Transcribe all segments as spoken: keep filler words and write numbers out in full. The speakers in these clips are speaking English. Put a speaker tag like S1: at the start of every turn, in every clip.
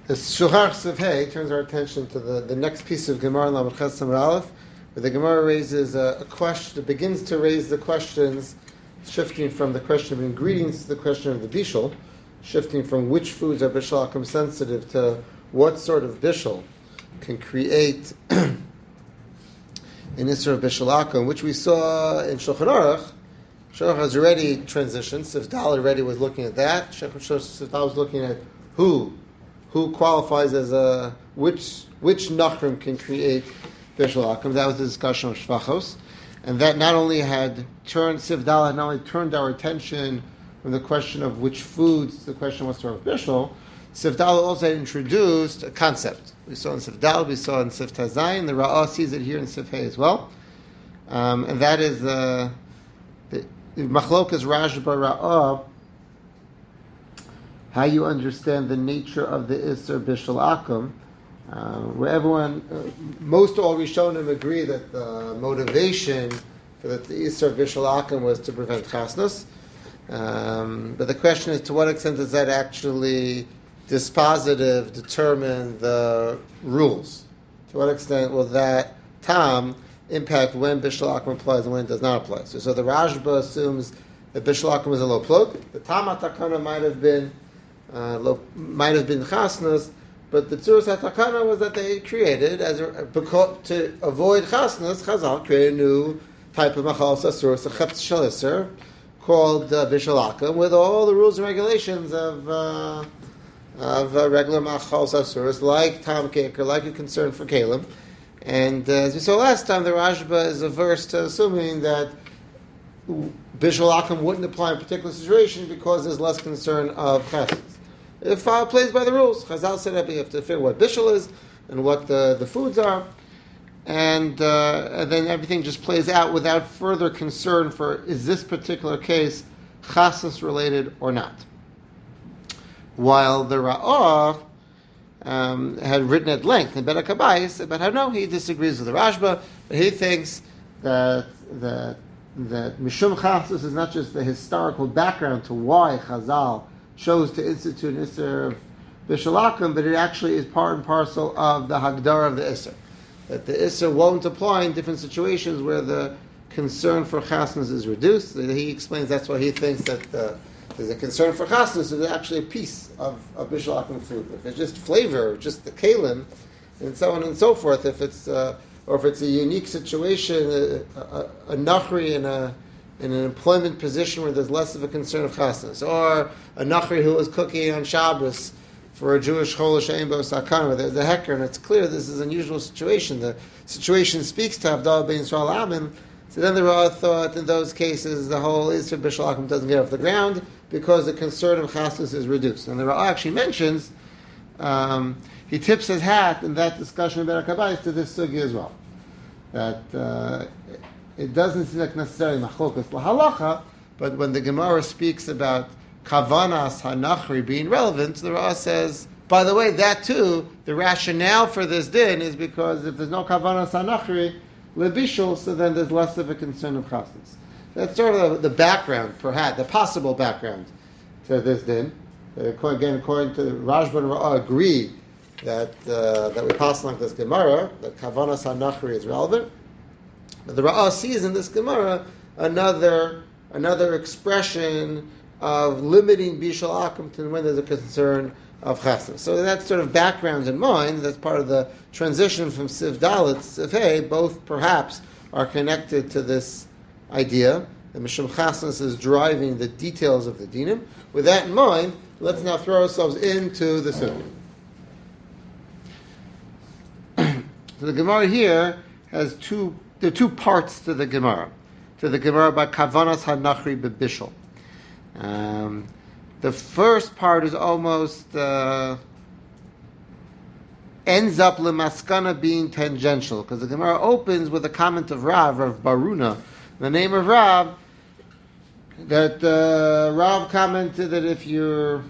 S1: The Shuhar Sivhei turns our attention to the, the next piece of Gemara, Lamed Ches Samar Aleph, where the Gemara raises a, a question, begins to raise the questions, shifting from the question of ingredients to the question of the bishul, shifting from which foods are bishul akum sensitive to what sort of bishul can create an isser of bishul akum, which we saw in Shulchan Aruch. Shulchan Aruch has already transitioned. Sifdal already was looking at that. Sifdal was looking at who. Who qualifies as a which which nachrim can create bishul akum? That was the discussion of shvachos, and that not only had turned Sivdal had not only turned our attention from the question of which foods to the question of what sort of bishul. Sivdal also had introduced a concept. We saw in Sivdal, we saw in Sif Tazayin. The Ra'ah sees it here in Sif Hey as well, um, and that is uh, the Machlokas Rashba Ra'ah. How you understand the nature of the Isser Bishul Akum, uh, where everyone, uh, most all Rishonim agree that the motivation for that the Isser Bishul Akum was to prevent chasnus. Um, but the question is, to what extent does that actually dispositive determine the rules? To what extent will that tam impact when Bishul Akum applies and when it does not apply? So, so the Rashba assumes that Bishul Akum is a low plug. The tam atakana might have been Uh, lo, might have been chasnas, but the tzuras hatakana was that they created as a, because, to avoid chasnas. Chazal created a new type of machal sasuras, a chetz shalisser, called uh, bishul akum, with all the rules and regulations of uh, of uh, regular machal sasuras, like tam keker, like a concern for kalim. And uh, as we saw last time, the Rashba is averse to assuming that bishul akum wouldn't apply in a particular situation because there's less concern of chasnas. If uh, plays by the rules, Chazal said that you have to figure what bishul is and what the, the foods are, and, uh, and then everything just plays out without further concern for is this particular case chasnas related or not. While the Ra'ah um, had written at length in Bet HaKabayis about how no, he disagrees with the Rashba, but he thinks that that that Mishum Chasnas is not just the historical background to why Chazal chose to institute an Isser of Bishul Akum, but it actually is part and parcel of the Hagdara of the Isser. That the Isser won't apply in different situations where the concern for Chasnas is reduced. He explains that's why he thinks that uh, there's a concern for Chasnas, so there's actually a piece of, of Bishul Akum food. If it's just flavor, just the kalim, and so on and so forth, if it's uh, or if it's a unique situation, a, a, a nachri in a in an employment position where there's less of a concern of chasnas, or a nachri who was cooking on Shabbos for a Jewish chol she'ein bo sakana, where there's a hecker, and it's clear this is an unusual situation. The situation speaks to Havdalah bein Yisrael Amin. So then the Ra'ah thought in those cases the whole Isser Bishul Akum doesn't get off the ground because the concern of chasnas is reduced. And the Ra'ah actually mentions, um, he tips his hat in that discussion about Akabayis to this sugi as well. That uh, it doesn't seem like necessarily machlokas lahalacha, but when the Gemara speaks about kavanas hanachri being relevant, the Ra'ah says, by the way, that too, the rationale for this din is because if there's no kavanas hanachri lebishul, so then there's less of a concern of chasnas. That's sort of the background, perhaps the possible background to this din. Uh, again, according to Rashba and Ra'ah, agree that uh, that we pass along this Gemara, that Kavanas HaNachri is relevant. But the Ra'ah sees in this Gemara another another expression of limiting Bishul Akum to when there's a concern of Chasnas. So that sort of background in mind, that's part of the transition from Siv Dalet to Siv Hey, both perhaps are connected to this idea that Mishum Chasnas is driving the details of the dinim. With that in mind, let's now throw ourselves into the Sukkah. So the Gemara here has two, there are two parts to the Gemara. To the Gemara by Kavanas HaNachri Bebishul. Um, the first part is almost, uh, ends up Lemaskana being tangential, because the Gemara opens with a comment of Rav, Rav Baruna, the name of Rav, that uh, Rav commented that if you're,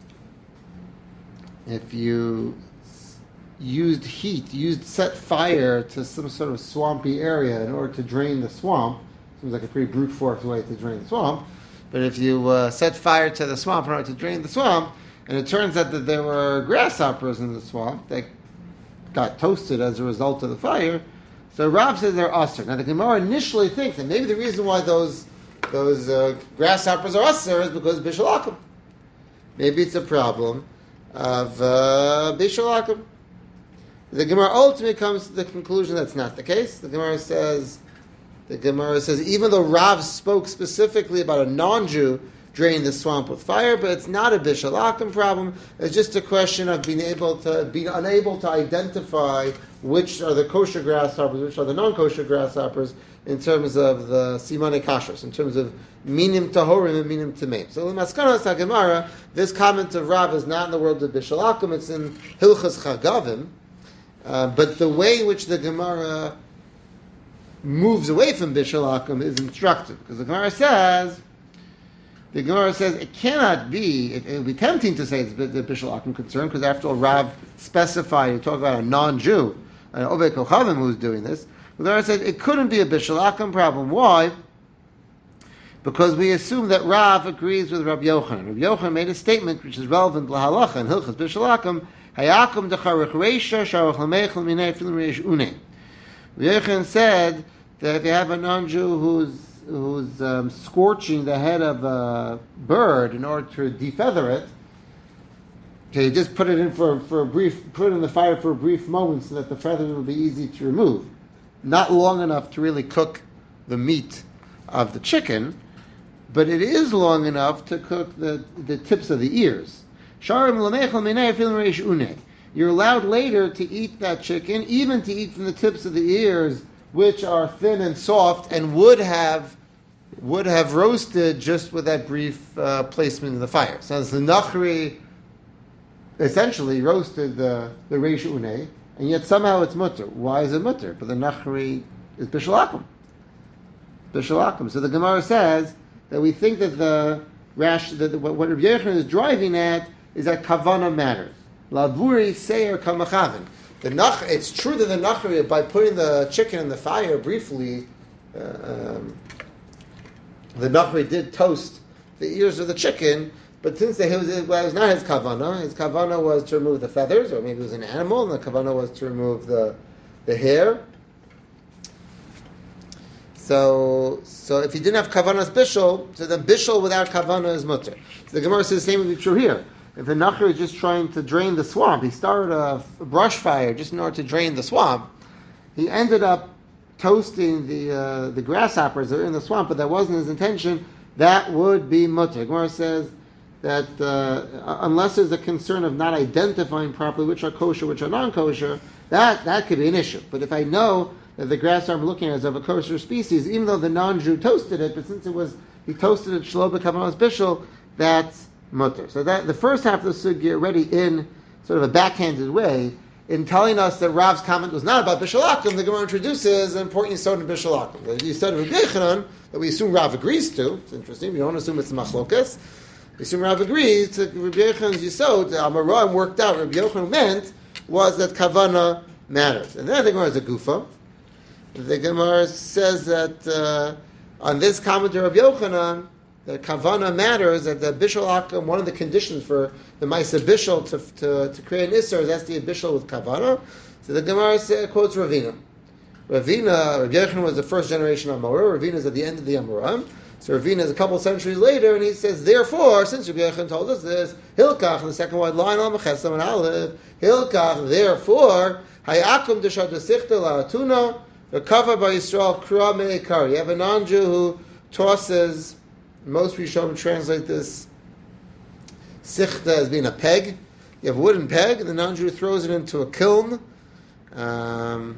S1: if you used heat, used set fire to some sort of swampy area in order to drain the swamp. Seems like a pretty brute force way to drain the swamp. But if you uh, set fire to the swamp in order to drain the swamp, and it turns out that there were grasshoppers in the swamp that got toasted as a result of the fire. So Rav says they're usher. Now the Gemara initially thinks that maybe the reason why those those uh, grasshoppers are usher is because Bishul Akum. Maybe it's a problem of uh, Bishul Akum. The Gemara ultimately comes to the conclusion that's not the case. The Gemara says, the Gemara says, even though Rav spoke specifically about a non-Jew draining the swamp with fire, but it's not a Bishul Akum problem. It's just a question of being able to, being unable to identify which are the kosher grasshoppers, which are the non-kosher grasshoppers, in terms of the Simone Kashrus, in terms of minim tahorim and minim tameim. So the Maskanas HaGemara, this comment of Rav is not in the world of Bishul Akum, it's in Hilchas Chagavim. Uh, but the way in which the Gemara moves away from Bishul Akum is instructive, because the Gemara says, the Gemara says it cannot be, it, it would be tempting to say it's the Bishul Akum concern, because after all, Rav specified, he talked about a non-Jew, an Oved Kochavim who's doing this. The Gemara says it couldn't be a Bishul Akum problem. Why? Because we assume that Rav agrees with Rabbi Yochanan. Rabbi Yochanan made a statement which is relevant lahalacha and Hilchas Bishul Akum. Hayakum decharich reisha sharach lameichel minei filim reish une. Rabbi Yochanan said that if you have a non-Jew who's who's um, scorching the head of a bird in order to defeather it, okay, just put it in for, for a brief, put it in the fire for a brief moment so that the feather will be easy to remove. Not long enough to really cook the meat of the chicken, but it is long enough to cook the, the tips of the ears. You're allowed later to eat that chicken, even to eat from the tips of the ears, which are thin and soft and would have would have roasted just with that brief uh, placement in the fire. So the Nachri essentially roasted the, the Reish Unei, and yet somehow it's mutter. Why is it mutter? But the Nachri is Bishul Akum. Bishul Akum. So the Gemara says that we think that the rash, that the, what Rabbi Yochanan is driving at is that Kavana matters. Lavuri seir kamachavin. The nach, it's true that the Nachri, by putting the chicken in the fire briefly, uh, um, the Nachri did toast the ears of the chicken, but since it was, it was not his kavana, his kavana was to remove the feathers, or maybe it was an animal, and the kavana was to remove the the hair. So, so if he didn't have kavana's bishul, so then bishul without kavana is mutter. So the Gemara says the same would be true here. If the Nachri is just trying to drain the swamp, he started a brush fire just in order to drain the swamp, he ended up toasting the uh, the grasshoppers that are in the swamp, but that wasn't his intention, that would be mutter. Gemara says that uh, unless there's a concern of not identifying properly which are kosher, which are non-kosher, that, that could be an issue. But if I know that the grasshopper I'm looking at is of a kosher species, even though the non-Jew toasted it, but since it was, he toasted it shlo b'kavanas bishul, that's mutter. So that the first half of the sugya already in sort of a backhanded way, in telling us that Rav's comment was not about Bishul Akum, the Gemara introduces an important yisod of Bishul Akum. The yisod of Rabbi Yochanan, that we assume Rav agrees to, it's interesting, we don't assume it's machlokas, we assume Rav agrees to Rabbi Yochanan's yisod, the Amoraim worked out, Rabbi Yochanan meant, was that Kavana matters. And then the Gemara is a gufa. The Gemara says that uh, on this commentary of Yochanan, the kavana matters, that the bishul akum, one of the conditions for the ma'aseh bishul to, to, to create an isser is has to be a bishul with kavana. So the Gemara say, quotes Ravina. Ravina, Rabbi Yochanan was the first generation of Amorah. Ravina is at the end of the Amoraim. So Ravina is a couple centuries later, and he says, therefore, since Rabbi Yochanan told us this, Hilkach, in the second wide line, Al Mechesam and Aleph, Hilkach, therefore, Hayakum Deshad Desichta La'atuna, the Kava by Yisrael Kra Me'ikar. You have a non-Jew who tosses. Most Rishonim translate this sichta as being a peg. You have a wooden peg, and the non-Jew throws it into a kiln um,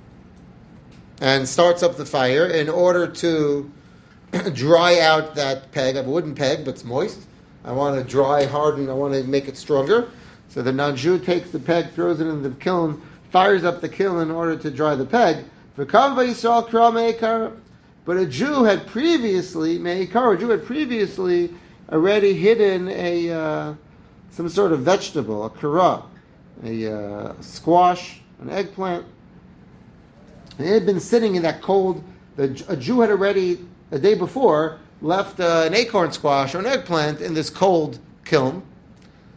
S1: and starts up the fire in order to dry out that peg. I have a wooden peg, but it's moist. I want to dry, harden, I want to make it stronger. So the non-Jew takes the peg, throws it in the kiln, fires up the kiln in order to dry the peg. But a Jew had previously, Me'ikar, a Jew had previously already hidden a uh, some sort of vegetable, a kara, a uh, squash, an eggplant. And it had been sitting in that cold. The, a Jew had already, a day before, left uh, an acorn squash or an eggplant in this cold kiln.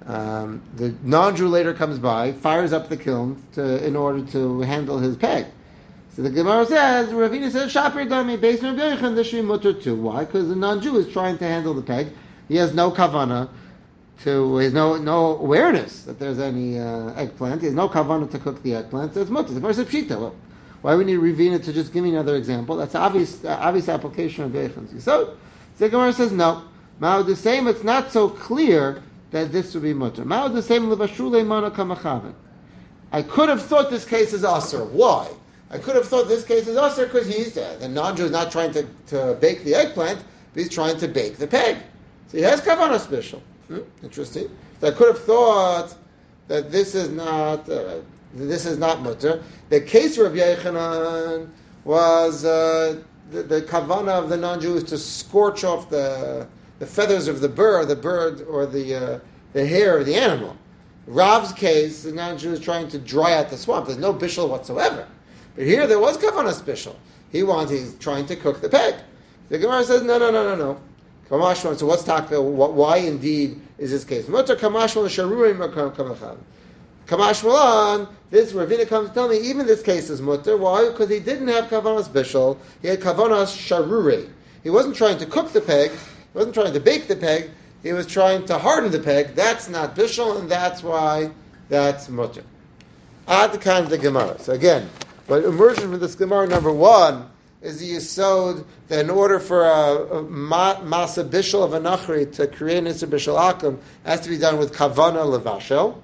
S1: Um, the non-Jew later comes by, fires up the kiln to, in order to handle his peg. So the Gemara says, Ravina says, Shapir Dami, based on Rabbi Yochanan, this should be mutter too. Why? Because the non-Jew is trying to handle the peg. He has no kavana to, he has no, no awareness that there's any uh, eggplant. He has no kavana to cook the eggplant, so it's mutter. The Gemara says, Pshita. Well, why we need Ravina to just give me another example? That's obvious, uh, obvious application of Rabbi Yochanan's. So, the Gemara says, no. Mao the same, it's not so clear that this would be mutter. Mao the same, levashule mana kamachaven. I could have thought this case is aser. Why? I could have thought this case is aser because he's uh, the non-Jew is not trying to, to bake the eggplant, but he's trying to bake the peg. So he has kavanah special. Hmm? Interesting. So I could have thought that this is not uh, this is not mutter. The case of Rabbi Yochanan was uh, the, the kavanah of the non-Jew is to scorch off the the feathers of the bird, the bird or the uh, the hair of the animal. Rav's case, the non-Jew is trying to dry out the swamp. There's no bishul whatsoever. But here there was kavanah bishul. He wants, he's trying to cook the peg. The Gemara says, no, no, no, no, no. Kamashwan, so what's taka? Why indeed is this case? Mutter kamashwan sharurim kamacham. Kamashwan, this Ravina comes to tell me, even this case is mutter. Why? Because he didn't have kavanah bishul. He had kavanah sharuri. He wasn't trying to cook the peg. He wasn't trying to bake the peg. He was trying to harden the peg. That's not bishul, and that's why that's mutter. Ad the kind of the Gemara. So again, what emerges from this Gemara number one is the yesod that in order for a, a ma, masa bishul of a nachri to create an isur bishul akum, has to be done with kavana levashel.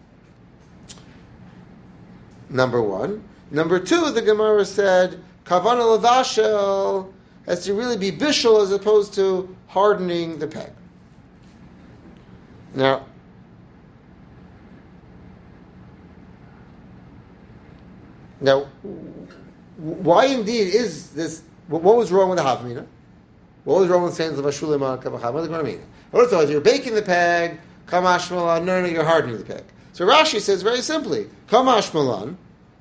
S1: Number one. Number two, the Gemara said kavana levashel has to really be bishul as opposed to hardening the peg. Now, now, why indeed is this? What was wrong with the havmina? What was wrong with saying the vashulim on kavacham? What does it mean? What if you're baking the peg? Kamash malan. No, no, you're hardening the peg. So Rashi says very simply, kamash malan,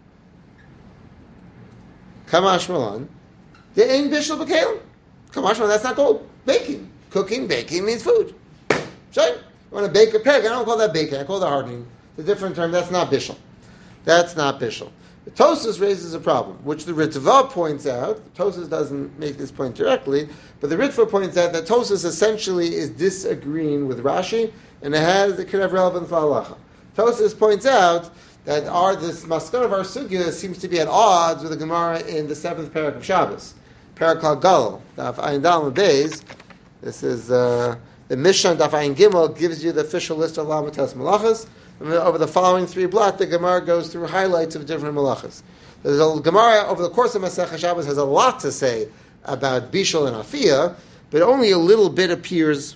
S1: kamash malan. There ain't bishul b'kelim. Kamash malan. That's not called baking. Cooking, baking means food. So you want to bake a peg? I don't call that baking. I call that hardening. It's a different term. That's not bishul. That's not bishul. The Tosfos raises a problem, which the Ritva points out. The Tosfos doesn't make this point directly, but the Ritva points out that Tosfos essentially is disagreeing with Rashi, and it has it could have relevance for halacha. Tosfos points out that our this maskon of our sugya seems to be at odds with the Gemara in the seventh parak of Shabbos, parak Kal Gal, Daf Ayin Dal Beis. This is uh, the Mishnah Daf Ayin Gimel gives you the official list of Lamatas Malachas. Over the following three blot, the Gemara goes through highlights of different malachas. The Gemara, over the course of Masechah Shabbos, has a lot to say about Bishul and Afiyah, but only a little bit appears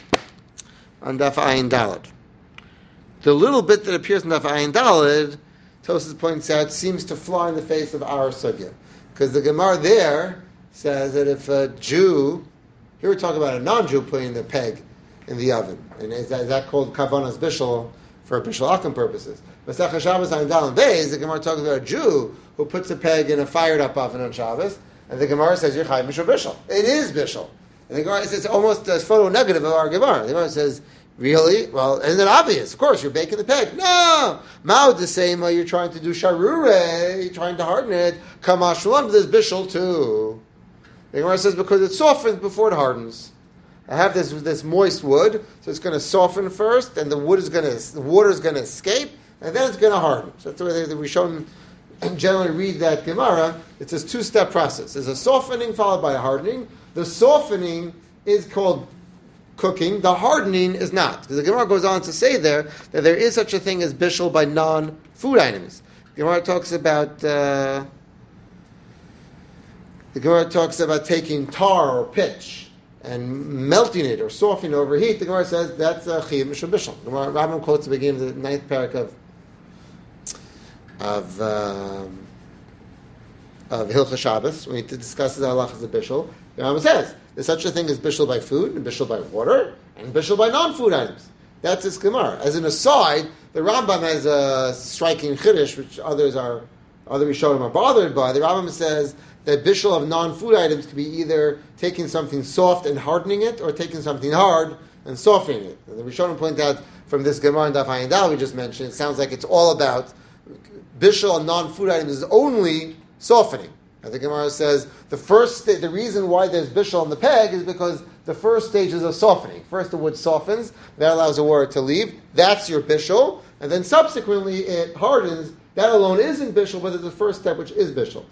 S1: on Daf Ayin Daled. The little bit that appears on Daf Ayin Daled, Tosfos points out, seems to fly in the face of our sugya. Because the Gemara there says that if a Jew, here we're talking about a non-Jew putting the peg in the oven, and is that, is that called Kavanas Bishul? For Bishul Akum purposes. Masechah Shabbos on Dalan Beis, the Gemara talks about a Jew who puts a peg in a fired up oven on Shabbos, and the Gemara says, You're Chayim Bishul Bishul. It is Bishul. And the Gemara says, it's almost a photo negative of our Gemara. The Gemara says, Really? Well, isn't it obvious? Of course, you're baking the peg. No! Mao the same way you're trying to do Sharure, you're trying to harden it. Kamash Shalom, there's Bishul too. The Gemara says, Because it softens before it hardens. I have this this moist wood, so it's going to soften first, and the wood is going to the water is going to escape, and then it's going to harden. So that's the way the Rishonim generally read that Gemara. It's a two-step process. There's a softening followed by a hardening. The softening is called cooking. The hardening is not, because the Gemara goes on to say there that there is such a thing as bishul by non-food items. The Gemara talks about uh, the Gemara talks about taking tar or pitch and melting it or softening over heat. The Gemara says that's a chiyuv mishum bishul. The Rambam quotes the beginning of the ninth parak of of um, of Hilchos Shabbos when he discusses the halachas of bishul. The Rambam says there's such a thing as bishul by food and bishul by water and bishul by non-food items. That's his Gemara. As an aside, the Rambam has a striking chiddush, which others are other Rishonim are bothered by. The Rambam says that bishul of non-food items could be either taking something soft and hardening it, or taking something hard and softening it. And the Rishonim point out from this Gemara and Daf Ayin Dal we just mentioned, it sounds like it's all about bishul and non-food items is only softening. And the Gemara says the first sta- the reason why there's bishul on the peg is because the first stage is of softening. First the wood softens, that allows the water to leave. That's your bishul, and then subsequently it hardens. That alone isn't bishul, but it's the first step which is bishul.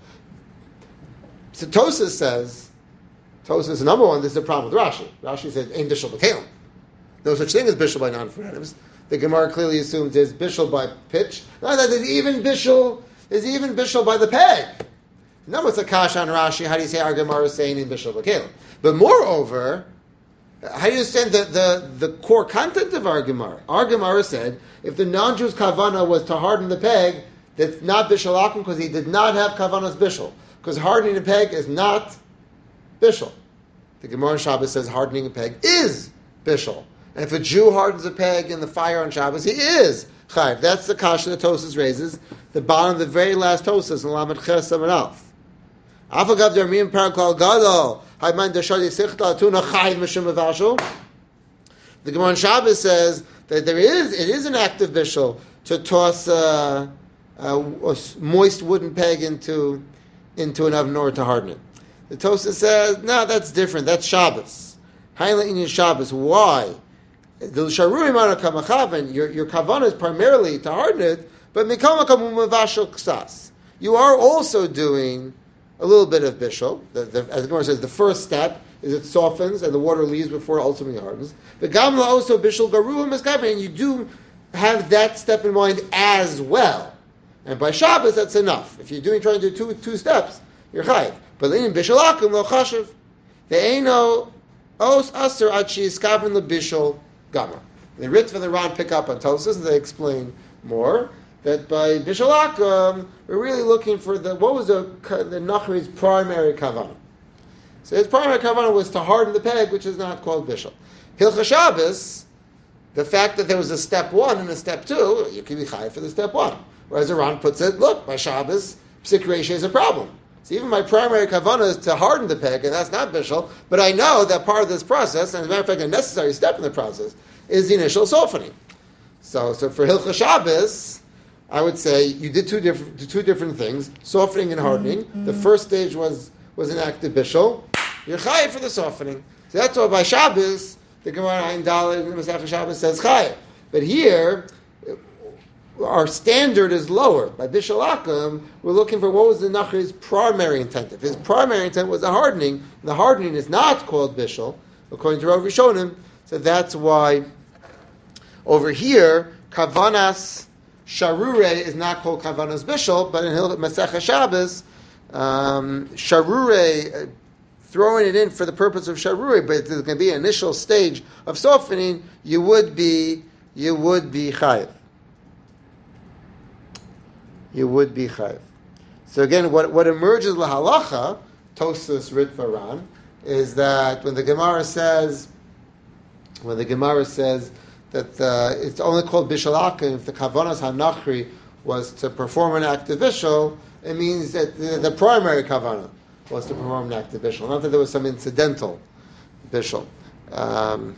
S1: So Tosas says, Tosas number one, this is a problem with Rashi. Rashi said, "Ain't bishul b'kelim." No such thing as bishul by non-food items. The Gemara clearly assumes there's bishul by pitch. No, that there's even bishul, there's even bishul by the peg. No, it's a kasha on Rashi. How do you say our Gemara is saying in bishul b'kelim? But moreover, how do you understand the, the, the core content of our Gemara? Our Gemara said, if the non-Jew's kavana was to harden the peg, that's not bishul akum because he did not have kavanas bishul. Because hardening a peg is not bishul. The Gemara on Shabbos says hardening a peg is bishul. And if a Jew hardens a peg in the fire on Shabbos, he is chayiv. That's the kasha that Tosas raises. The bottom of the very last Tosas in Lamed Ches Amud Aleph. Afagav dermim parakol gadol hayman deshadi sichta tuna chayiv mishum mevashul. The Gemara on Shabbos says that there is it is an active bishul to toss uh, a, a moist wooden peg into into an oven in order to harden it. The Tosas says, no, that's different. That's Shabbos. Haila in Shabbos. Why? The Sharuri Manakamakhavan, your your kavanah is primarily to harden it, but Mikamakam Ksas. You are also doing a little bit of bishul. The, the, as the Gemara says, the first step is it softens and the water leaves before it ultimately hardens. The Gamla also bishul garuah miskaven, and you do have that step in mind as well. And by Shabbos, that's enough. If you're doing trying to do two two steps, you're chayiv. But in bishul akum lo chashiv, the eino os aser ad sheyiskaven lebishul gamar. The Ritva and the Ran pick up on Tosas and they explain more that by bishul akum we're really looking for the what was the the Nachri's primary kavanah. So his primary kavanah was to harden the peg, which is not called bishul. Hilchah Shabbos, the fact that there was a step one and a step two, you can be chayiv for the step one. Whereas the Ran puts it, look, by Shabbos, psik ratio is a problem. So even my primary kavanah is to harden the peg, and that's not bishul, but I know that part of this process, and as a matter of fact, a necessary step in the process, is the initial softening. So, so for Hilchah Shabbos, I would say you did two different two different things, softening and hardening. Mm-hmm. The first stage was, was an active bishul. You're chayiv for the softening. So that's why by Shabbos, the Gemara Ayin Daled in the Masechah Shabbos says chayiv. But here, our standard is lower. By bishul akum, we're looking for what was the Nachri's primary intent. If his primary intent was the hardening, the hardening is not called bishul, according to Rav Rishonim. So that's why over here, kavanas sharure is not called kavanas bishul, but in Masechah Shabbos, um, sharure, uh, throwing it in for the purpose of sharure, but there's going to be an initial stage of softening, you would be, you would be chayiv. You would be chayiv. So again, what, what emerges lahalacha, Tosas Ritva Ran, is that when the Gemara says, when the Gemara says that uh, it's only called bishul akum if the kavanas hanachri was to perform an active bishul, it means that the, the primary kavanah was to perform an active bishul, not that there was some incidental bishul. Um,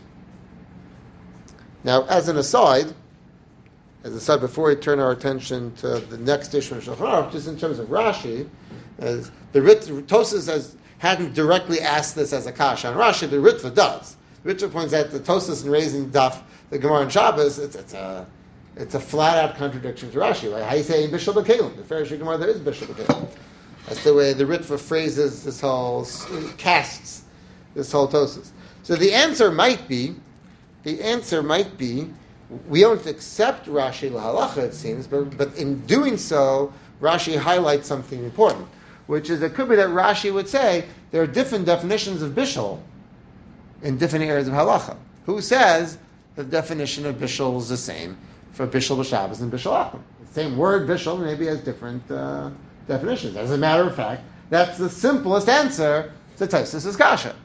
S1: now, as an aside, as I said before, we turn our attention to the next issue in Shulchan Aruch, just in terms of Rashi, as the Rit, Tosas has, hadn't directly asked this as a kasha on Rashi, the Ritva does. The Ritva points out the Tosas in raising Daf, the Gemara and Shabbos, it's, it's a it's a flat out contradiction to Rashi. Like how you say in bishul b'kelim, the Pharisee Gemara there is bishul b'kelim. That's the way the Ritva phrases this whole casts this whole Tosas. So the answer might be, the answer might be. We don't accept Rashi l'halacha, it seems, but, but in doing so, Rashi highlights something important, which is it could be that Rashi would say there are different definitions of bishul in different areas of halacha. Who says the definition of bishul is the same for bishul b'Shabbos and bishul akum? The same word bishul maybe has different uh, definitions. As a matter of fact, that's the simplest answer to Tosas' kasha.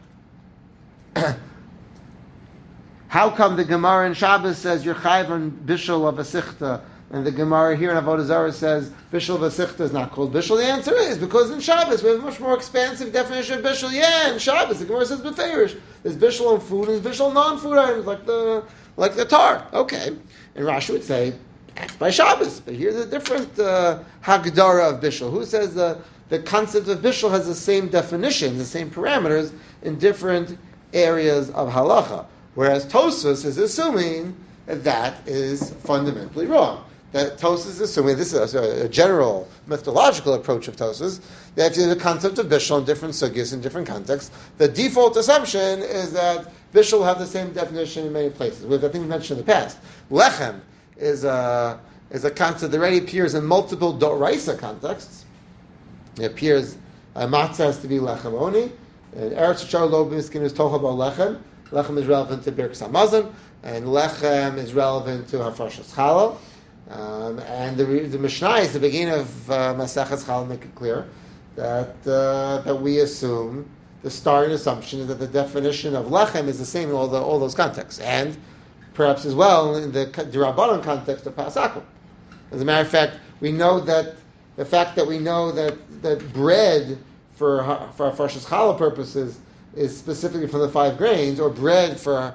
S1: How come the Gemara in Shabbos says you're chayiv on bishul of a sichta And the Gemara here in Avodah Zarah says bishul v'sichta is not called bishul. The answer is because in Shabbos we have a much more expansive definition of bishul. Yeah, in Shabbos the Gemara says b'feirish. There's bishul on food and there's bishul on non-food items like the like the tar. Okay, and Rashi would say that's by Shabbos. But here's a different uh, hagdara of bishul. Who says the the concept of bishul has the same definition, the same parameters in different areas of halacha? Whereas Tosfos is assuming that that is fundamentally wrong. That Tosfos is assuming, this is a, a general methodological approach of Tosfos, that if you have the concept of bishul in different sugyas in different contexts, the default assumption is that bishul will have the same definition in many places. Which I think we mentioned in the past. Lechem is a, is a concept that already appears in multiple doraisa contexts. It appears, uh, matzah has to be lechem oni, and Eretz Yisrael lo b'miskin is tocha bo lechem. Lechem is relevant to Birkas Hamazon, and lechem is relevant to Hafrashas Challah. Um, and the, the Mishnah is the beginning of uh, Maseches Challah make it clear that uh, that we assume the starting assumption is that the definition of lechem is the same in all the, all those contexts, and perhaps as well in the D'Rabbanan context of Pasakum. As a matter of fact, we know that the fact that we know that that bread for for Hafrashas Challah purposes is specifically from the five grains, or bread for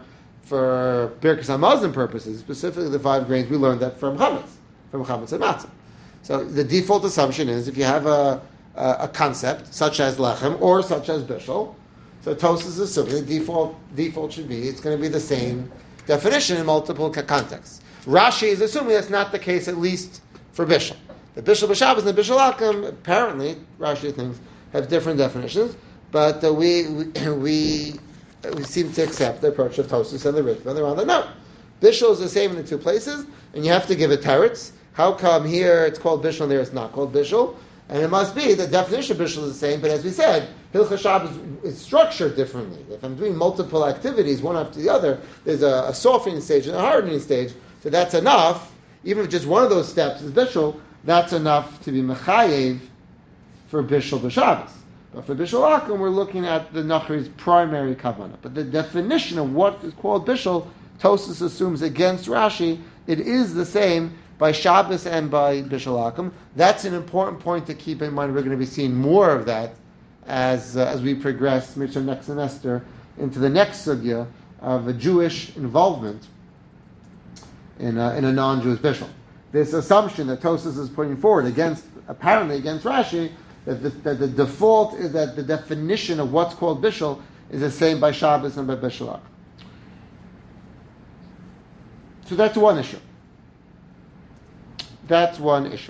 S1: for Birkas Hamazon purposes, specifically the five grains, we learned that from chametz, from chametz and matzah. So the default assumption is if you have a, a, a concept such as lechem or such as bishul, so Tosfos is assuming the default default should be it's going to be the same definition in multiple contexts. Rashi is assuming that's not the case, at least for bishul. The bishul b'Shabbos and the bishul akum, apparently Rashi thinks, have different definitions, but uh, we we. we we seem to accept the approach of Tosfos and the Ritva, and they're on the no. Bishul is the same in the two places, and you have to give it teretz. How come here it's called bishul and there it's not called bishul? And it must be the definition of bishul is the same, but as we said, Hilchos Shabbos is structured differently. If I'm doing multiple activities, one after the other, there's a, a softening stage and a hardening stage, so that's enough. Even if just one of those steps is bishul, that's enough to be mechayev for bishul b'Shabbos. But for bishul akum, we're looking at the nachri's primary kavanah. But the definition of what is called bishul, Tosfos assumes against Rashi, it is the same by Shabbos and by bishul akum. That's an important point to keep in mind. We're going to be seeing more of that as uh, as we progress, Mitzvah next semester, into the next sugya of a Jewish involvement in a, in a non-Jewish bishul. This assumption that Tosfos is putting forward against, apparently against Rashi, That the, that the default is that the definition of what's called bishul is the same by Shabbos and by bishul akum. So that's one issue. That's one issue.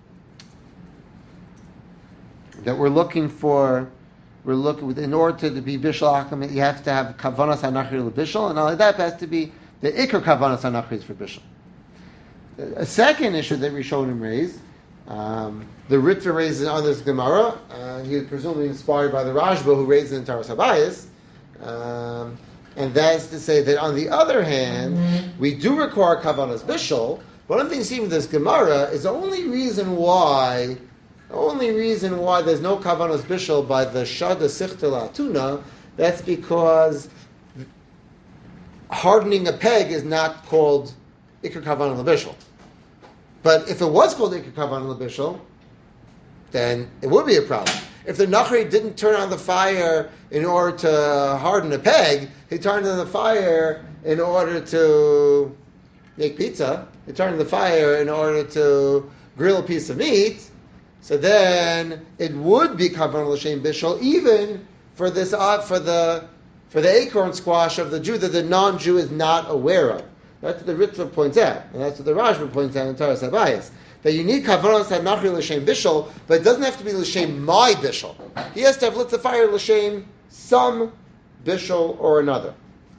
S1: That we're looking for, we're looking, in order to be bishul akum, you have to have kavanas hanachri l'bishul, and not only that, it has to be the ikar kavanas hanachri for bishul. A second issue that Rishonim raised, Um, the Ritva raises on this Gemara. Uh, he was presumably inspired by the Rashba, who raised it in Taras Habayis. Um, and that is to say that on the other hand, mm-hmm. we do require Kavanas Bishul. One of the things seen with this Gemara is the only reason why, the only reason why there's no Kavanas Bishul by the Shada Sichta Latuna, that's because hardening a peg is not called Ikar Kavanas Bishul. But if it was called Ikar Kavanah L'Bishul, then it would be a problem. If the Nachri didn't turn on the fire in order to harden a peg, he turned on the fire in order to make pizza, he turned on the fire in order to grill a piece of meat, so then it would be Kavanah L'Shem Bishul, even for this uh, for the for the acorn squash of the Jew that the non-Jew is not aware of. That's what the Ritva points out, and that's what the Rashba points out in Taras Habayis. That you need kavanas hanachri l'shem bishul, but it doesn't have to be l'shem my bishul. He has to have lit the fire l'shem some bishul or another.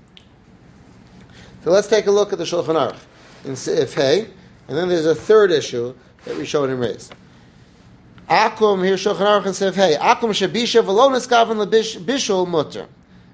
S1: So let's take a look at the Shulchan Aruch in Seif Hey, and then there's a third issue that we showed him raise. Akum here Shulchan Aruch in Seif Hey. Akum shabisha v'lo neskaven l'bishul mutter.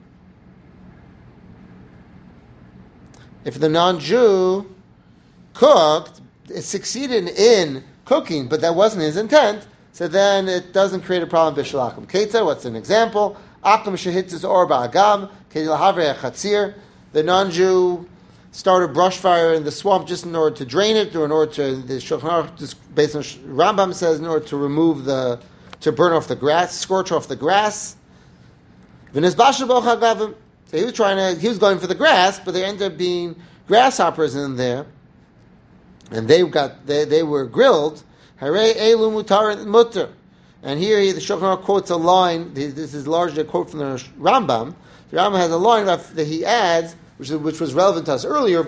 S1: If the non-Jew cooked, it succeeded in cooking, but that wasn't his intent, so then it doesn't create a problem. Bishul akum. Ketzah, what's an example? Akum shehitzis or ba'agam, kedil havre chatzir. The non-Jew start a brush fire in the swamp just in order to drain it, or in order to, the Shulchan Aruch, just based on Rambam says, in order to remove the, to burn off the grass, scorch off the grass. So he was trying to, he was going for the grass, but there ended up being grasshoppers in there, and they got, they, they were grilled. Hare elu mutar mutter. And here the Shulchan Aruch quotes a line, this is largely a quote from the Rambam. The Rambam has a line that he adds, which, is, which was relevant to us earlier,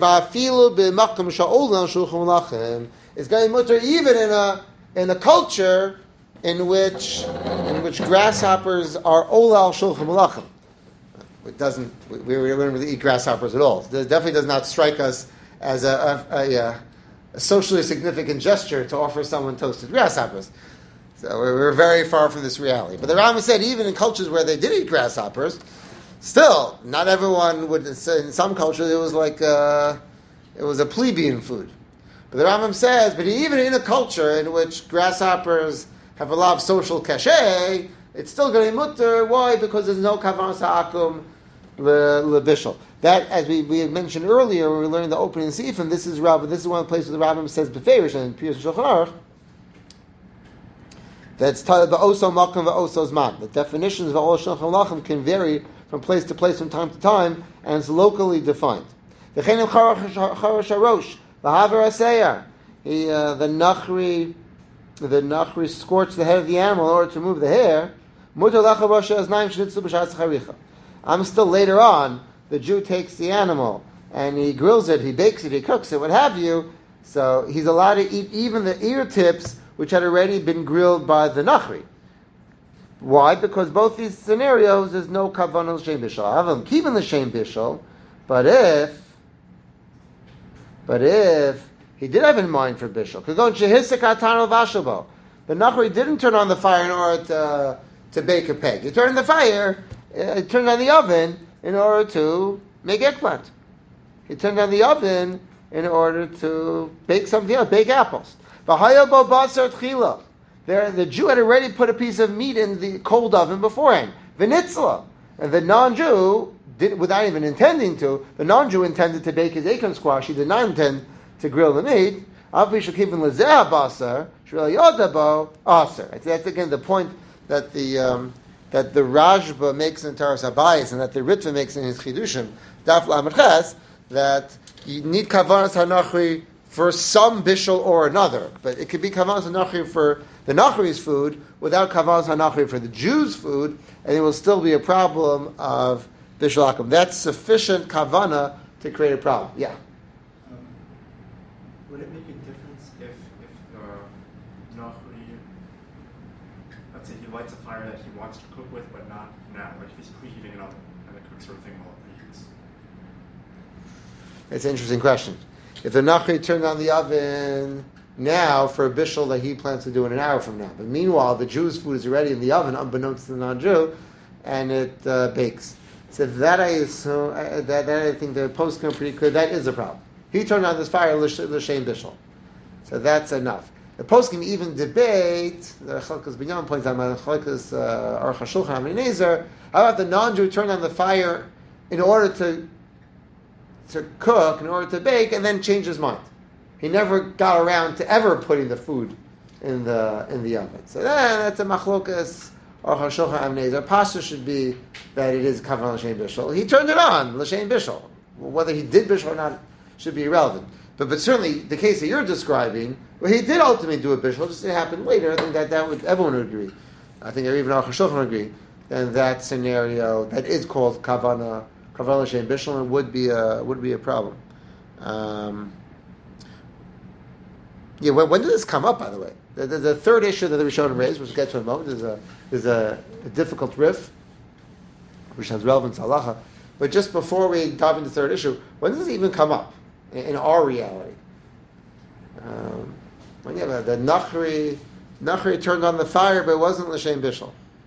S1: it's going mutter even in a in a culture in which in which grasshoppers are olal shulchan malachim. It doesn't, we, we don't really eat grasshoppers at all. It definitely does not strike us as a, a, a, a socially significant gesture to offer someone toasted grasshoppers. So we're, we're very far from this reality. But the Rambam said even in cultures where they did eat grasshoppers, still, not everyone would. In some cultures, it was like a, it was a plebeian food. But the Rambam says, but even in a culture in which grasshoppers have a lot of social cachet, it's still going to be mutter. Why? Because there's no kavanas ha'akum lebishul. That, as we, we had mentioned earlier, when we learned the opening seifim, this is Rabbah. This is one of the places where the Rambam says beferish and Pirush Shulchan Aruch. That's the oso makom v'oso zman. The definitions of all shulchan lachem can vary from place to place, from time to time, and it's locally defined. The chenim charash harosh, v'haver aseyar. He, uh, the nachri, the nachri scorched the head of the animal in order to remove the hair. Mutar lacha rosha aznaim shnitzu b'shas charicha. I'm still later on. The Jew takes the animal and he grills it, he bakes it, he cooks it, what have you. So he's allowed to eat even the ear tips, which had already been grilled by the nachri. Why? Because both these scenarios, there's no kavanah l'shem bishul. I have them keeping the shem bishul, but if, but if he did have in mind for bishul, could go and shehisek atano v'ashabo. The nachri didn't turn on the fire in order to to bake a peg. He turned the fire, uh, he turned on the oven in order to make eggplant. He turned on the oven in order to bake something else, bake apples. There, the Jew had already put a piece of meat in the cold oven beforehand. V'nitzla. And the non-Jew, did, without even intending to, the non-Jew intended to bake his acorn squash. He did not intend to grill the meat. That's again the point that the um, that the Rashba makes in Taras Habayis and that the Ritva makes in his Chidushim, Daf Lamed Ches, that you need Kavanas HaNachri for some bishul or another, but it could be kavanas hanachri for the nachri's food without kavanas hanachri for the Jew's food, and it will still be a problem of bishul akum. That's sufficient kavana to create a problem. Yeah.
S2: Um, would it make a difference if if the nachri, let's say he lights a fire that he wants to cook with, but not now, like if he's preheating an oven and the cook sort of thing while it preheats?
S1: It's an interesting question. If the nachri turned on the oven now for a bishul that he plans to do in an hour from now, but meanwhile the Jew's food is already in the oven, unbeknownst to the non-Jew, and it uh, bakes. So that I assume, uh, that, that I think the post can pretty clear. That is a problem. He turned on this fire l'shem bishul, so that's enough. The post can even debate. The Chalkas Binyan points out, the Chalkas Aruch HaShulchan HaMinezer. How about the non-Jew turned on the fire in order to to cook, in order to bake, and then change his mind? He never got around to ever putting the food in the in the oven. So then that's a machlokas or hashulchan amnezer. Pasha should be that it is kavan l'shem bishul. He turned it on l'shem bishul. Whether he did bishul or not should be irrelevant. But but certainly the case that you're describing, where he did ultimately do a bishul, just it happened later. I think that that would everyone would agree. I think even our hashulchan would agree. Then that scenario that is called kavana. Kavanah l'shem bishul would be a would be a problem. Um, yeah, when, when did this come up? By the way, the, the, the third issue that the Rishonim raised, which we'll get to in a moment, is a is a, a difficult riff, which has relevance to halacha. But just before we dive into the third issue, when does this even come up in, in our reality? Um, when you have the nachri nachri turned on the fire, but it wasn't l'shem bishul.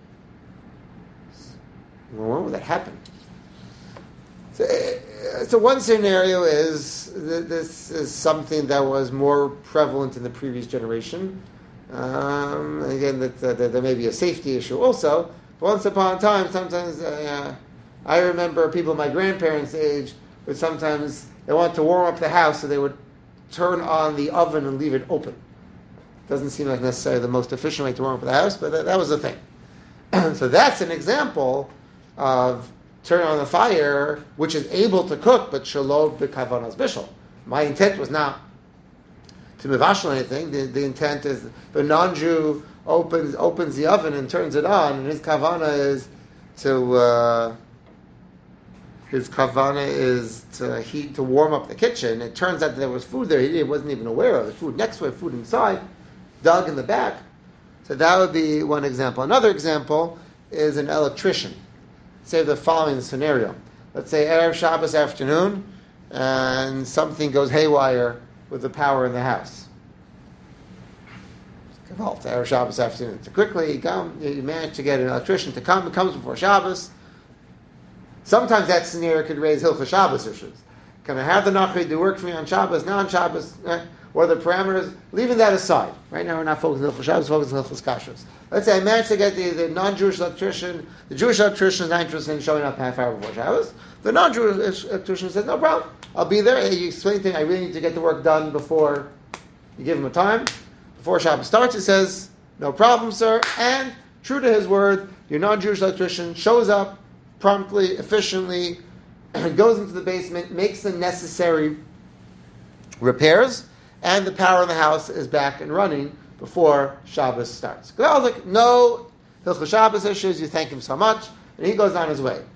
S1: Well, when would that happen? So, so one scenario is that this is something that was more prevalent in the previous generation. Um, again, that, that, that there may be a safety issue also. But once upon a time, sometimes uh, I remember people my grandparents' age would sometimes They wanted to warm up the house, so they would turn on the oven and leave it open. Doesn't seem like necessarily the most efficient way to warm up the house, but that, that was the thing. So that's an example of turning on the fire, which is able to cook, but shalom b'kavanas bishul. My intent was not to mivashal anything. The, the intent is the non-Jew opens opens the oven and turns it on, and his kavana is to uh, his kavana is to heat to warm up the kitchen. It turns out that there was food there he wasn't even aware of. The food next to it, food inside, dug in the back. So that would be one example. Another example is an electrician. Say the following scenario. Let's say Erev Shabbos afternoon, and something goes haywire with the power in the house. Well, it's Erev Shabbos afternoon. So quickly, you, come, you manage to get an electrician to come. It comes before Shabbos. Sometimes that scenario could raise Hilchos Shabbos issues. Can I have the Nachri do work for me on Shabbos, not on Shabbos? Eh? What are the parameters? Leaving that aside. Right now we're not focusing on Hilchos Shabbos, focusing on Hilchos Kashrus. Let's say I managed to get the, the non-Jewish electrician. The Jewish electrician is not interested in showing up half hour before Shabbos. The non-Jewish electrician says, no problem. I'll be there. Hey, you explain to me, I really need to get the work done before you give him a time. Before Shabbos starts, he says, no problem, sir. And true to his word, your non-Jewish electrician shows up promptly, efficiently, goes into the basement, makes the necessary repairs, and the power in the house is back and running before Shabbos starts. I was like, no Hilchos Shabbos issues, you thank him so much, and he goes on his way.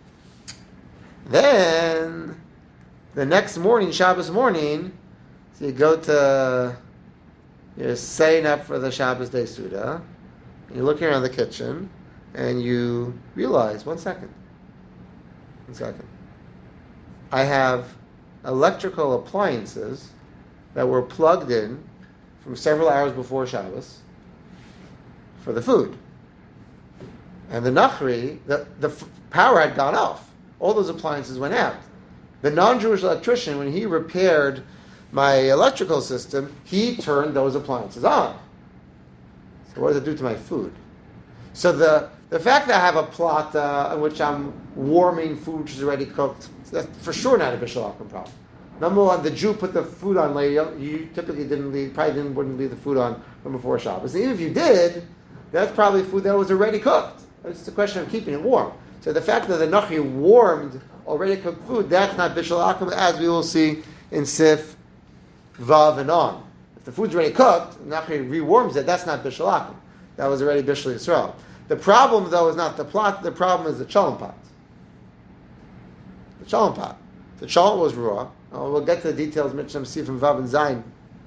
S1: Then, the next morning, Shabbos morning, so you go to, you're setting up for the Shabbos Day Suda, and you're looking around the kitchen, and you realize, one second, one second, I have electrical appliances that were plugged in from several hours before Shabbos for the food. And the Nachri, the, the f- power had gone off. All those appliances went out. The non-Jewish electrician, when he repaired my electrical system, he turned those appliances on. So what does it do to my food? So the, the fact that I have a plot uh, in which I'm warming food which is already cooked, that's for sure not a Bishul Akum problem. Number one, the Jew put the food on later. You typically didn't leave, probably didn't wouldn't leave the food on from before Shabbos. And even if you did, that's probably food that was already cooked. It's just a question of keeping it warm. So the fact that the Nachri warmed already cooked food, that's not Bishul Akum, as we will see in Sif, Vav, and on. If the food's already cooked, the Nachri rewarms it, that's not Bishul Akum. That was already Bishul Yisrael. The problem, though, is not the plot. The problem is the Shalom pot. The Shalom pot. The Shalom was raw. Oh, we'll get to the details, Mitcham, see from Vav and Zayin,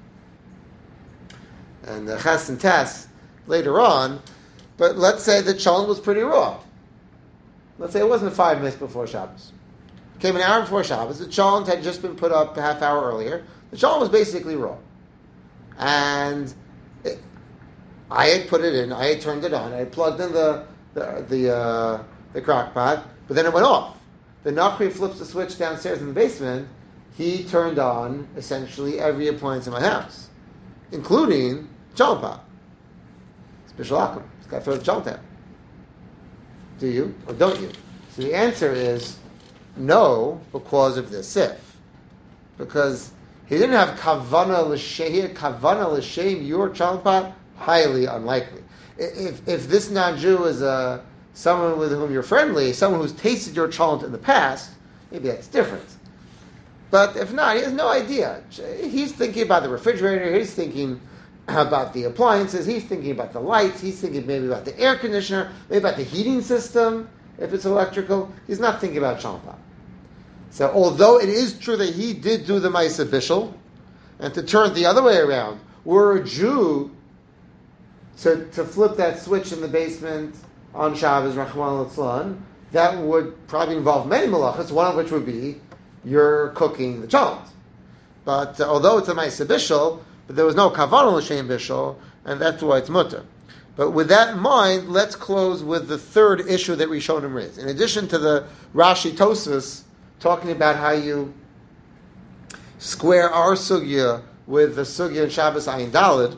S1: and the Ches and Tes later on. But let's say the Shalom was pretty raw. Let's say it wasn't five minutes before Shabbos. It came an hour before Shabbos. The Shalom had just been put up a half hour earlier. The Shalom was basically raw. And it, I had put it in, I had turned it on, I had plugged in the the the, uh, the crock pot, but then it went off. The Nachri flips the switch downstairs in the basement. He turned on essentially every appliance in my house, including Shalom pot. It's Bishul Akum. It's got to throw the Shalom out. Do you or don't you? So the answer is no, because of this sif. Because he didn't have kavana l'shem, kavana l'shem your Shalom pot. Highly unlikely. If if this non-Jew is a someone with whom you're friendly, someone who's tasted your chalent in the past, maybe that's different. But if not, he has no idea. He's thinking about the refrigerator, he's thinking about the appliances, he's thinking about the lights, he's thinking maybe about the air conditioner, maybe about the heating system, if it's electrical. He's not thinking about Shalom. So although it is true that he did do the Ma'aseh Bishul, and to turn it the other way around, were a Jew to, to flip that switch in the basement on Shabbos, Rachman Litzlan, that would probably involve many malachas, one of which would be you're cooking the chalent. But uh, although it's a Ma'aseh Bishul, but there was no kavanah l'shem bishul, and that's why it's mutter. But with that in mind, let's close with the third issue that Rishonim raised. In addition to the Rashi Tosfos talking about how you square our sugya with the sugya in Shabbos Ayin Daled,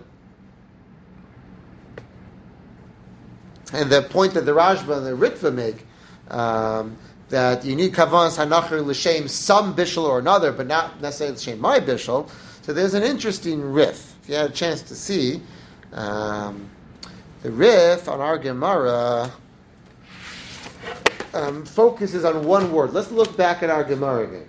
S1: and the point that the Rashba and the Ritva make, um, that you need kavanas hanachir l'shem some bishul or another, but not necessarily l'shem my bishul. So there's an interesting riff. If you had a chance to see um, the riff on our Gemara um, focuses on one word. Let's look back at our Gemara again.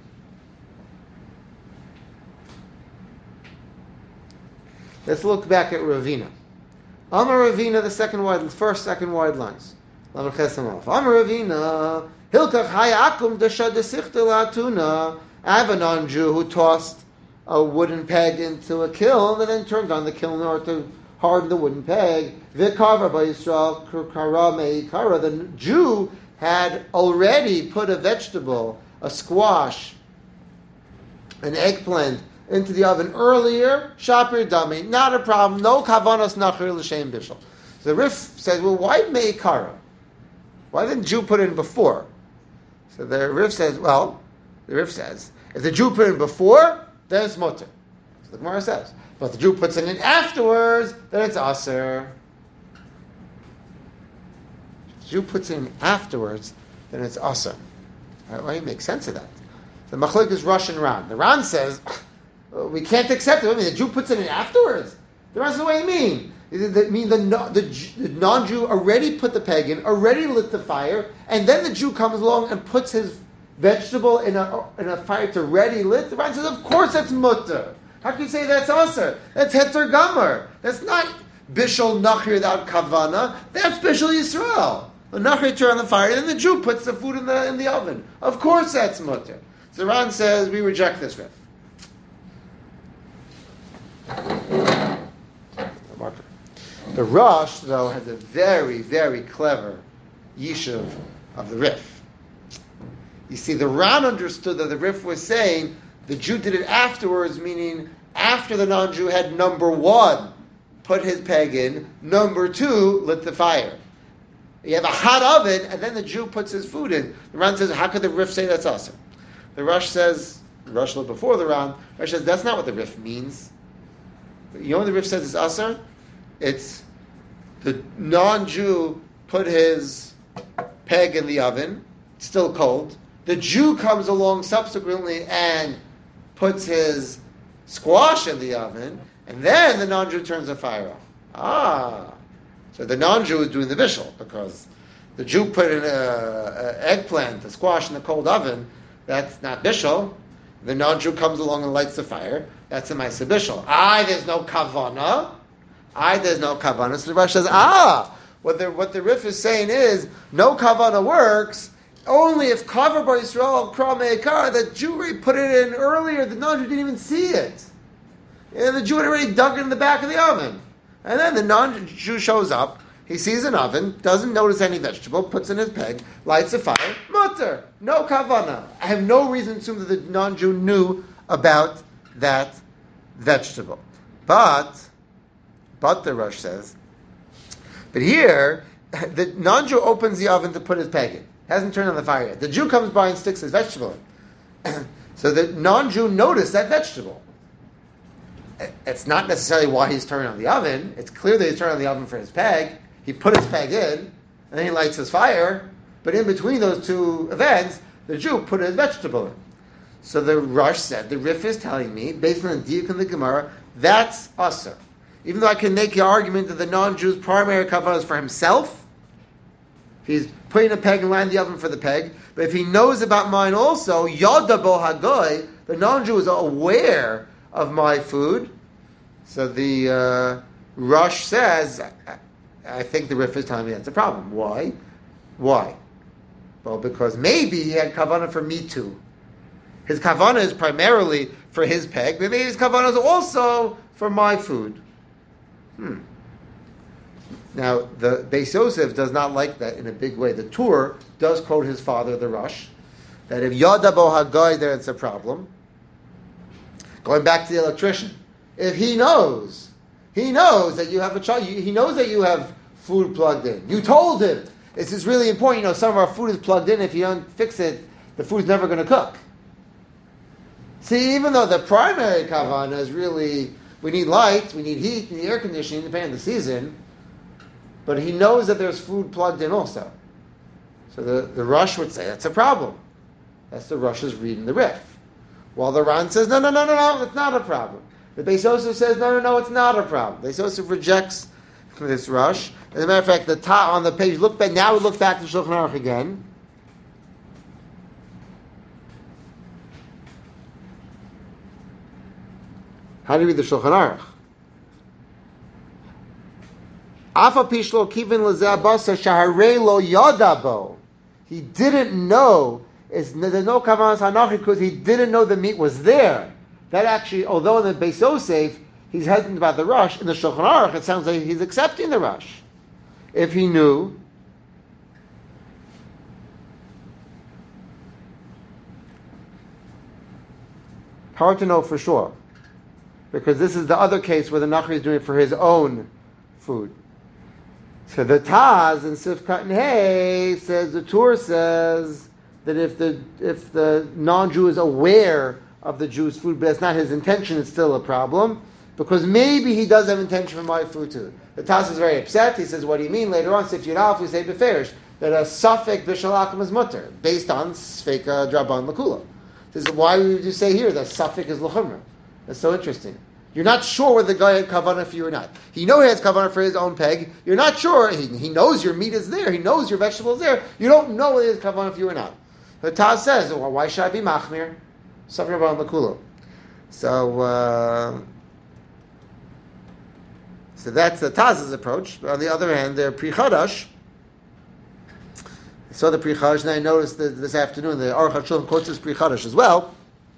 S1: Let's look back at Ravina. Amar Ravina, the second wide, the first, second wide lines. Amar Ravina, Hilkach hayakum desha desichte latuna. I have a non-Jew who tossed a wooden peg into a kiln and then turned on the kiln in order to harden the wooden peg. V'karva by Yisrael kara meikara. The Jew had already put a vegetable, a squash, an eggplant, into the oven earlier, shapir dami, not a problem, no kavanos nachir l'shem bishul. So the Rif says, well, why meikara? Why didn't the Jew put it in before? So the Rif says, well, the Rif says, if the Jew put it in before, then it's mutter. So the Gemara says. But the Jew puts it in afterwards, then it's aser. If the Jew puts it in afterwards, then it's aser. Right, why do you make sense of that? The Machlok is Rosh and Ran. The Ran says, well, we can't accept it. I mean, the Jew puts it in afterwards. The Ran says, what do you mean? I mean, the, the, the non-Jew already put the peg in, already lit the fire, and then the Jew comes along and puts his vegetable in a in a fire to ready lit. The Ran says, of course that's mutter. How can you say that's aser? That's heter gamar. That's not bishul nachir without kavana. That's bishul Yisrael. The nachir turn on the fire, and then the Jew puts the food in the in the oven. Of course that's mutter. So the Ran says we reject this riff. The Rosh, though, has a very, very clever yishuv of the riff. You see, the Ran understood that the riff was saying the Jew did it afterwards, meaning after the non-Jew had number one put his peg in, number two lit the fire. You have a hot oven, and then the Jew puts his food in. The Ran says, how could the riff say that's awesome? The Rosh says, the Rosh looked before the Ran, the Rosh says, that's not what the riff means. You know when the riff says it's asr? It's the non-Jew put his peg in the oven, it's still cold. The Jew comes along subsequently and puts his squash in the oven, and then the non-Jew turns the fire off. Ah, so the non-Jew is doing the bishul, because the Jew put in an eggplant, a squash in the cold oven, that's not bishul. The non-Jew comes along and lights the fire, that's a ma'aseh bishul. I, there's no kavana. I, there's no kavana. So the Rosh says, ah, what the, what the Rif is saying is, no kavana works, only if Kavar Bar Yisrael Kra Meikar, the Jew already put it in earlier, the non-Jew didn't even see it. And the Jew had already dug it in the back of the oven. And then the non-Jew shows up, he sees an oven, doesn't notice any vegetable, puts in his peg, lights a fire, mutter, no kavana. I have no reason to assume that the non-Jew knew about that vegetable. But, but the Rosh says, but here, the non-Jew opens the oven to put his peg in. Hasn't turned on the fire yet. The Jew comes by and sticks his vegetable in. So the non-Jew noticed that vegetable. It's not necessarily why he's turning on the oven. It's clear that he's turning on the oven for his peg. He put his peg in, and then he lights his fire. But in between those two events, the Jew put his vegetable in. So the Rosh said, the Rif is telling me, based on the diuk in the Gemara, that's asur. Even though I can make the argument that the non-Jew's primary kavanah is for himself, he's putting a peg and lining the oven for the peg. But if he knows about mine also, Yada bo hagoy, the non-Jew is aware of my food. So the uh, Rosh says, I, I think the Rif is telling me that's a problem. Why? Why? Well, because maybe he had kavanah for me too. His kavanah is primarily for his peg, but maybe his kavanah is also for my food. Hmm. Now, the Beis Yosef does not like that in a big way. The Tur does quote his father, the Rosh, that if Yada bo hagoy, there it's a problem. Going back to the electrician, if he knows, he knows that you have a child, he knows that you have food plugged in. You told him, this is really important, you know, some of our food is plugged in, if you don't fix it, the food's never going to cook. See, even though the primary kavanah is really, we need light, we need heat, we need air conditioning, depending on the season, but he knows that there's food plugged in also. So the, the Rush would say that's a problem. That's the Rush's reading the Rif. While the Ran says, no, no, no, no, no, it's not a problem. The Beis Yosef says, no, no, no, it's not a problem. The Beis Yosef rejects this Rush. As a matter of fact, the ta on the page, look back, now we look back to Shulchan Aruch again. How do you read the Shulchan Aruch? Afa pishlo kivin lezeh shaharei lo yadabo. He didn't know. It's, there's no kavanas hanachi because he didn't know the meat was there. That actually, although in the Beis Yosef he's hesitant about the Rush, in the Shulchan Aruch it sounds like he's accepting the Rush. If he knew, hard to know for sure, because this is the other case where the Nachri is doing it for his own food. So the Taz in Sifkat and Hay says, the Tur says that if the if the non-Jew is aware of the Jew's food, but it's not his intention, it's still a problem, because maybe he does have intention for my food too. The Taz is very upset. He says, what do you mean? Later on, Sif Yudalef, we say Beferish, that a Safek B'Shalakim is mutter, based on Sfeika Draban Lakula. This is why would you say here that Safek is L'chumra? That's so interesting. You're not sure whether the guy had kavanah for you or not. He knows he has kavanah for his own peg. You're not sure. He, he knows your meat is there. He knows your vegetable is there. You don't know whether he has kavanah for you or not. The Taz says, well, why should I be machmir? Safek Draban Lakula. So, uh, so that's the Taz's approach. But on the other hand, they're Pri Chadash. I saw the Pri Chadash, and I noticed that this afternoon the Aruch HaShulchan quotes this Pri Chadash as well.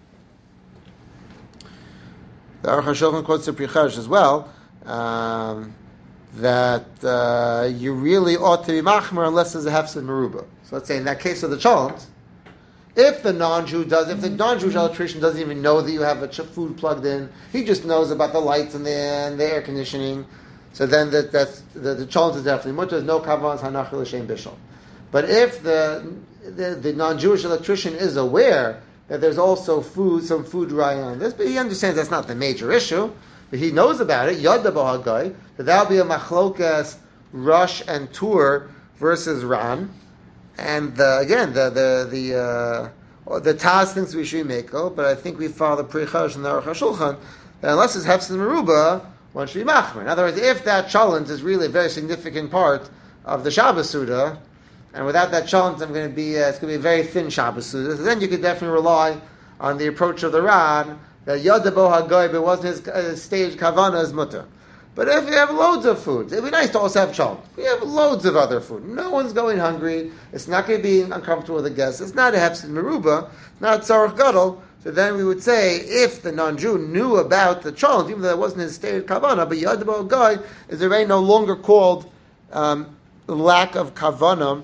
S1: The Aruch HaShulchan quotes the Pri Chadash as well, um, that uh, you really ought to be machmer unless there's a hefsed meruba. So let's say in that case of the chalent, if the non-Jew does, if the non-Jewish electrician doesn't even know that you have a ch- food plugged in, he just knows about the lights and the, and the air conditioning, so then that, that's, the, the chalent is definitely mutter. There's no kavans hanach l'shem bishul. But if the, the the non-Jewish electrician is aware that there's also food, some food raya on this, but he understands that's not the major issue, but he knows about it, yad bohagai, that that'll be a machlokas Rush and Tur versus Ran. And the, again, the the the uh, the Taz thinks we should make it, but I think we follow the Pri Chadash and the Aruch HaShulchan that unless it's hefsed meruba, one should be machmer. In other words, if that chalent is really a very significant part of the Shabbos Suda, and without that chalent, I'm going to be uh, it's going to be a very thin Shabbos Suda. So then you could definitely rely on the approach of the Ran that Yadabo Hagoy, but wasn't his uh, stage kavana as mutter. But if you have loads of food, it'd be nice to also have chalent. We have loads of other food. No one's going hungry. It's not going to be uncomfortable with the guests. It's not a hefsed meruba, not tzarech gadol. So then we would say, if the non-Jew knew about the chalent, even though that wasn't his stated kavana, but Yadabo Hagoy is already no longer called um, lack of kavana.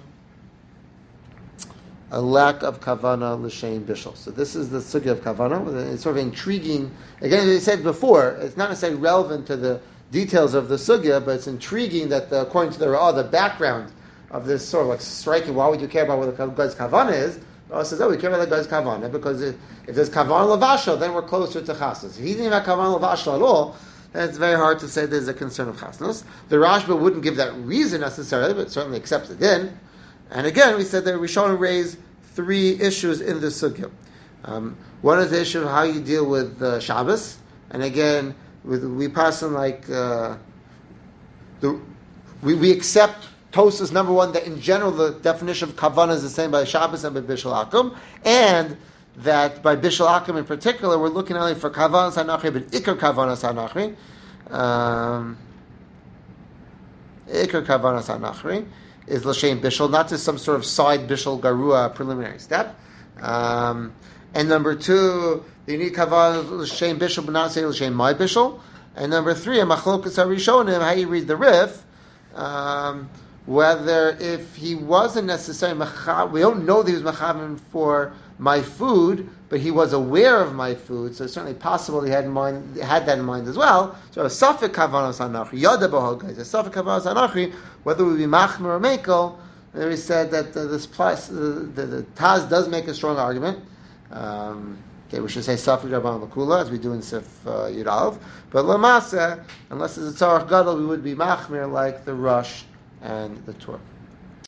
S1: A lack of kavana l'shem bishul. So this is the sugya of kavana. It's sort of intriguing. Again, as I said before, it's not necessarily relevant to the details of the sugya, but it's intriguing that the, according to the Ra'ah, the background of this sort of like striking. Why would you care about what the guy's kavana is? The Ra'ah says, oh, we care about the guy's kavana because if, if there's kavana lavasha, then we're closer to chasnas. If he didn't have kavana lavasha at all, then it's very hard to say there's a concern of chasnas. The Rashba wouldn't give that reason necessarily, but certainly accepts it in. And again, we said that we shall raise three issues in the sugya. Um, one is the issue of how you deal with uh, Shabbos, and again, with, we pass on like uh, the we, we accept Tosas number one that in general the definition of kavanah is the same by Shabbos and by Bishul Akum, and that by Bishul Akum in particular we're looking only for kavanas hanachri, but ikar kavanas hanachri, um, ikar kavanas hanachri is l'shem bishul, not just some sort of side bishul garua preliminary step. Um, and number two, you need kavanah l'shem bishul, but not say l'shem my bishul. And number three, a machlokas harishonim, how you read the Rif, um, whether if he wasn't necessarily machav, we don't know that he was machavim for my food, but he was aware of my food, so it's certainly possible he had in mind had that in mind as well. So a safek kavanas hanachri, yada bohagais, a safek kavanas hanachri, whether we be machmer or mekel. There we said that uh, this plus uh, the, the Taz does make a strong argument. Um, okay, we should say safek rabban lakula as we do in Sif uh, Yudalef, but lamasa, unless it's a tzarech gadol, we would be machmer like the Rush and the Tur.